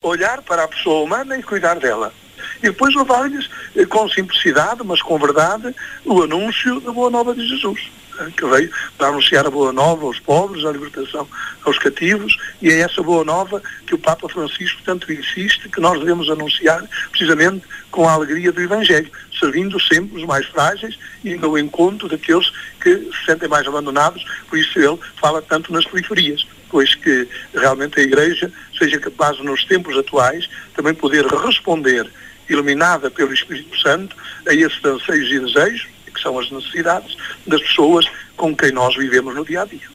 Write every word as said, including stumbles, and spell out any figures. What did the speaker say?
olhar para a pessoa humana e cuidar dela. E depois levar-lhes, com simplicidade, mas com verdade, o anúncio da Boa Nova de Jesus, que veio para anunciar a Boa Nova aos pobres, a libertação aos cativos, e é essa Boa Nova que o Papa Francisco tanto insiste que nós devemos anunciar precisamente com a alegria do Evangelho, servindo sempre os mais frágeis e indo ao encontro daqueles que se sentem mais abandonados. Por isso ele fala tanto nas periferias, pois que realmente a Igreja seja capaz, nos tempos atuais, também poder responder, iluminada pelo Espírito Santo, a esses anseios e desejos, que são as necessidades das pessoas com quem nós vivemos no dia a dia.